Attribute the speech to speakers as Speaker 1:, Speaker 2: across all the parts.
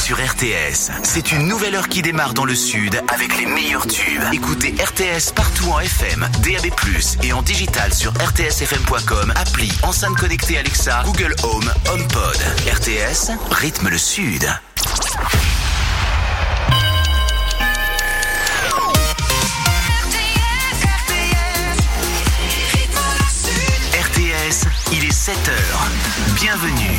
Speaker 1: sur RTS. C'est une nouvelle heure qui démarre dans le sud avec les meilleurs tubes. Écoutez RTS partout en FM, DAB+, et en digital sur rtsfm.com, appli, enceinte connectée Alexa, Google Home, HomePod. RTS, rythme le sud. RTS, il est 7h. Bienvenue.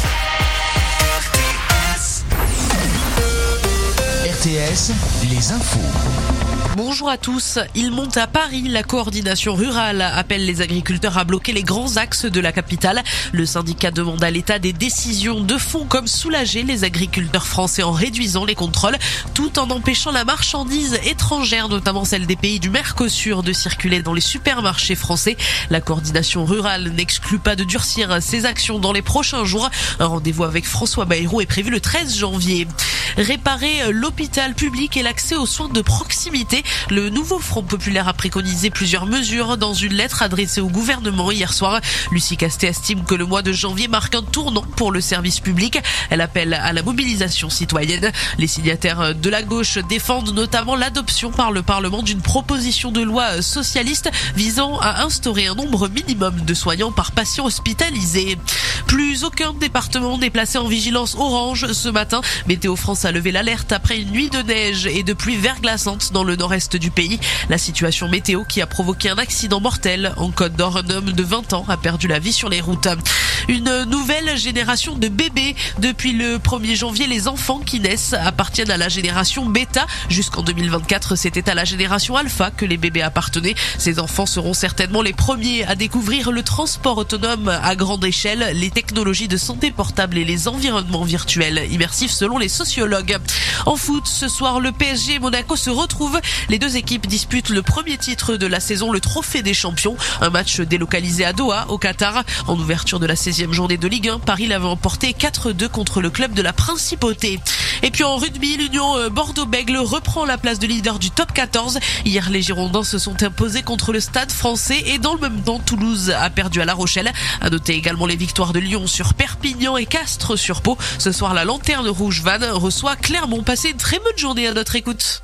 Speaker 1: RTS, les infos.
Speaker 2: Bonjour à tous. Il monte à Paris. La coordination rurale appelle les agriculteurs à bloquer les grands axes de la capitale. Le syndicat demande à l'État des décisions de fond comme soulager les agriculteurs français en réduisant les contrôles tout en empêchant la marchandise étrangère, notamment celle des pays du Mercosur, de circuler dans les supermarchés français. La coordination rurale n'exclut pas de durcir ses actions dans les prochains jours. Un rendez-vous avec François Bayrou est prévu le 13 janvier. Réparer l'hôpital public et l'accès aux soins de proximité. Le nouveau Front populaire a préconisé plusieurs mesures dans une lettre adressée au gouvernement hier soir. Lucie Castet estime que le mois de janvier marque un tournant pour le service public. Elle appelle à la mobilisation citoyenne. Les signataires de la gauche défendent notamment l'adoption par le Parlement d'une proposition de loi socialiste visant à instaurer un nombre minimum de soignants par patient hospitalisé. Plus aucun département n'est placé en vigilance orange ce matin. Météo France a levé l'alerte après une nuit de neige et de pluie verglaçante dans le nord-est du pays. La situation météo qui a provoqué un accident mortel en Côte d'Or. Un homme de 20 ans a perdu la vie sur les routes. Une nouvelle génération de bébés. Depuis le 1er janvier, les enfants qui naissent appartiennent à la génération bêta. Jusqu'en 2024, c'était à la génération alpha que les bébés appartenaient. Ces enfants seront certainement les premiers à découvrir le transport autonome à grande échelle, les technologies de santé portable et les environnements virtuels immersifs selon les sociologues. En foot, ce soir, le PSG et Monaco se retrouvent. Les deux équipes disputent le premier titre de la saison, le Trophée des Champions. Un match délocalisé à Doha, au Qatar. En ouverture de la 16e journée de Ligue 1, Paris l'avait emporté 4-2 contre le club de la Principauté. Et puis en rugby, l'Union Bordeaux-Bègles reprend la place de leader du top 14. Hier, les Girondins se sont imposés contre le Stade français et dans le même temps, Toulouse a perdu à La Rochelle. À noter également les victoires de Lyon sur Perpignan et Castres sur Pau. Ce soir, la Lanterne Rouge Vannes reçoit Clermont. Passez une très bonne journée à notre écoute.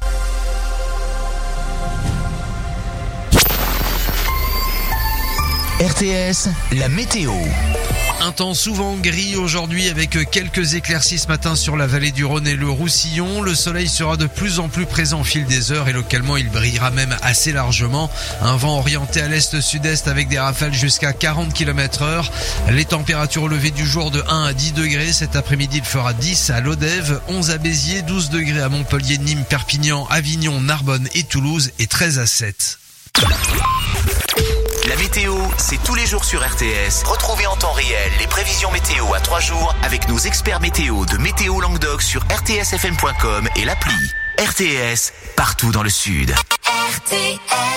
Speaker 1: RTS, la météo.
Speaker 3: Un temps souvent gris aujourd'hui avec quelques éclaircies ce matin sur la vallée du Rhône et le Roussillon. Le soleil sera de plus en plus présent au fil des heures et localement il brillera même assez largement. Un vent orienté à l'est-sud-est avec des rafales jusqu'à 40 km/h. Les températures au lever du jour de 1 à 10 degrés. Cet après-midi il fera 10 à Lodève, 11 à Béziers, 12 degrés à Montpellier, Nîmes, Perpignan, Avignon, Narbonne et Toulouse et 13 à 7.
Speaker 1: La météo, c'est tous les jours sur RTS. Retrouvez en temps réel les prévisions météo à 3 jours avec nos experts météo de Météo Languedoc sur rtsfm.com et l'appli. RTS, partout dans le sud. RTS.